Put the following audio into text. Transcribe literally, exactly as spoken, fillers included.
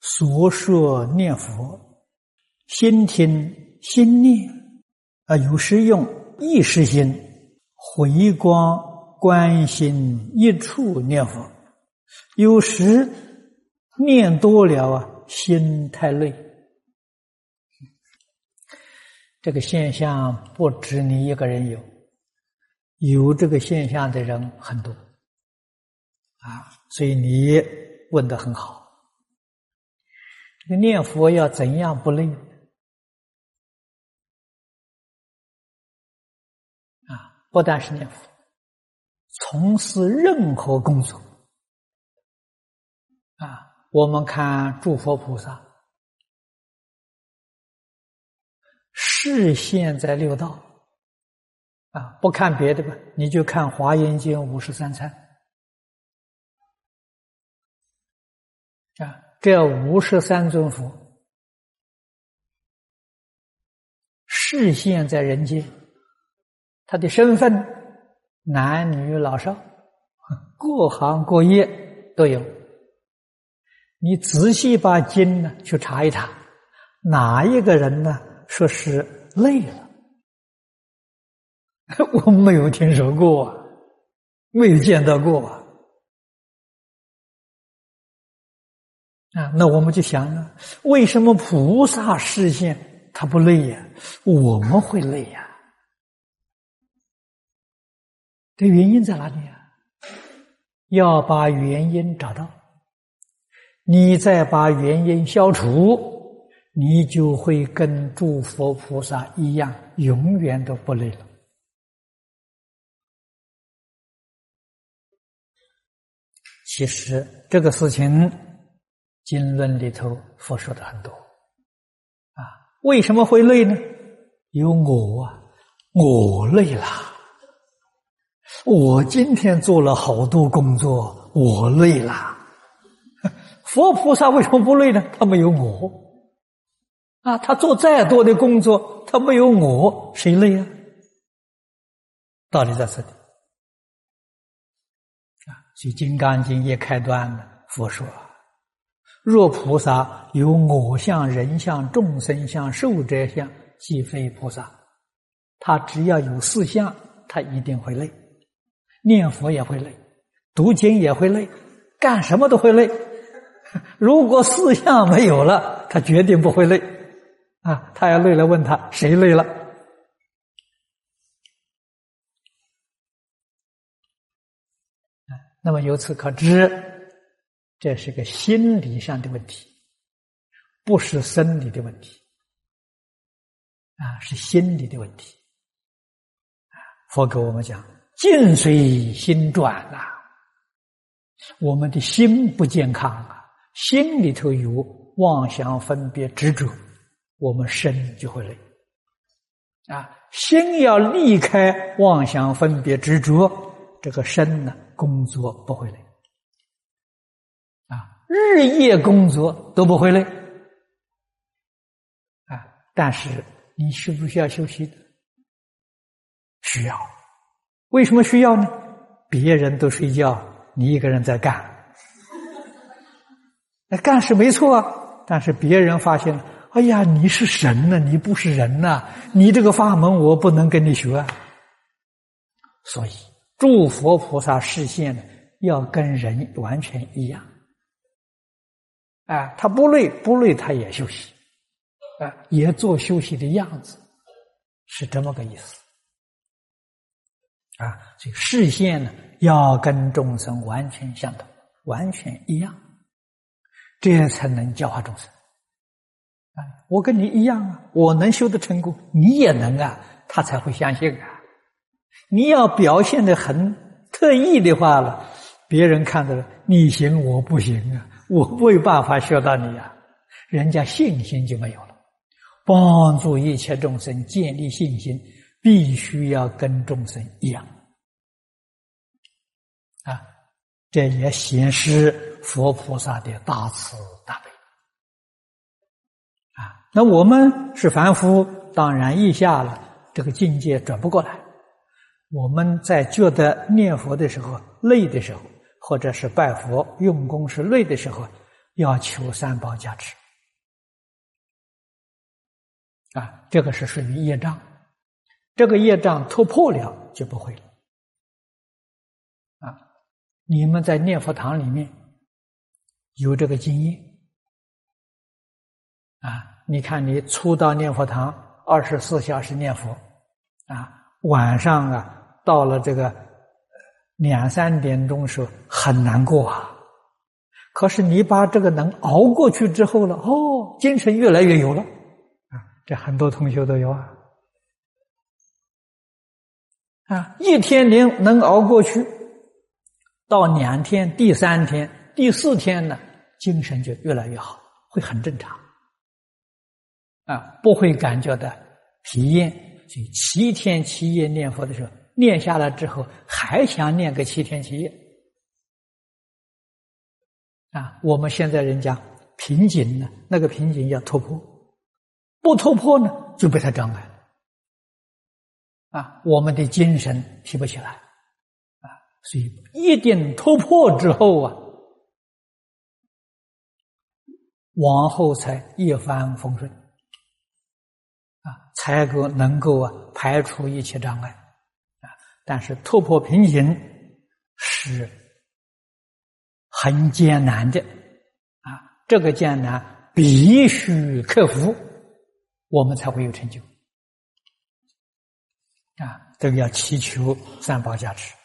所说念佛，心听心念，啊，有时用意识心回光观心一处念佛，有时念多了啊，心太累。这个现象不止你一个人有，有这个现象的人很多啊，所以你问得很好。这个念佛要怎样不累啊？不但是念佛，从事任何工作啊，我们看诸佛菩萨示现在六道啊，不看别的吧，你就看《华严经》五十三参啊，这五十三尊佛示现在人间，他的身份男女老少各行各业都有。你仔细把经呢去查一查，哪一个人呢说是累了？我没有听说过啊，没有见到过啊。啊，那我们就想了，为什么菩萨示现他不累呀？我们会累呀？这原因在哪里啊？要把原因找到，你再把原因消除，你就会跟诸佛菩萨一样，永远都不累了。其实这个事情经论里头佛说的很多啊，为什么会累呢？有我啊，我累了，我今天做了好多工作，我累了。佛菩萨为什么不累呢？他没有我啊，他做再多的工作，他没有我，谁累啊？道理在这里啊。所以《金刚经》一开端呢，佛说：若菩萨有我相、人相、众生相、寿者相，即非菩萨。他只要有四相，他一定会累。念佛也会累，读经也会累，干什么都会累。如果四相没有了，他决定不会累啊！他要累了，问他谁累了？那么由此可知，这是个心理上的问题，不是生理的问题啊，是心理的问题啊。佛给我们讲，境随心转啊，我们的心不健康啊，心里头有妄想分别执着，我们身就会累啊。心要离开妄想分别执着，这个身呢工作不会累啊，日夜工作都不会累啊。但是你需不需要休息？需要。为什么需要呢？别人都睡觉，你一个人在干。那干是没错啊，但是别人发现，哎呀，你是神呢，你不是人呐，你这个法门我不能跟你学啊。所以诸佛菩萨示现呢，要跟人完全一样啊，他不累不累他也休息啊，也做休息的样子，是这么个意思啊。所以示现呢，要跟众生完全相同，完全一样，这才能教化众生啊。我跟你一样啊，我能修得成功，你也能啊，他才会相信啊。你要表现得很特异的话了，别人看到了你行我不行啊，我没有办法学到你啊，人家信心就没有了。帮助一切众生建立信心，必须要跟众生一样啊，这也显示佛菩萨的大慈大悲啊。那我们是凡夫，当然以下了，这个境界转不过来。我们在觉得念佛的时候累的时候，或者是拜佛用功是累的时候， 要求三宝加持啊，这个是属于业障，这个业障突破了就不会了啊。你们在念佛堂里面有这个经验啊，你看你初到念佛堂二十四小时念佛啊，晚上啊到了这个两三点钟时候很难过啊，可是你把这个能熬过去之后了，哦，精神越来越有了啊，这很多同学都有啊啊，一天能能熬过去，到两天、第三天、第四天呢，精神就越来越好，会很正常啊，不会感觉到疲厌。所以七天七夜念佛的时候，念下来之后还想念个七天七夜啊。我们现在人家瓶颈呢，那个瓶颈要突破，不突破呢就被它障碍了啊，我们的精神提不起来啊，所以一定突破之后啊，往后才一帆风顺啊，才够能够啊排除一切障碍啊。但是突破瓶颈是很艰难的啊，这个艰难必须克服，我们才会有成就啊。这个要祈求三宝加持。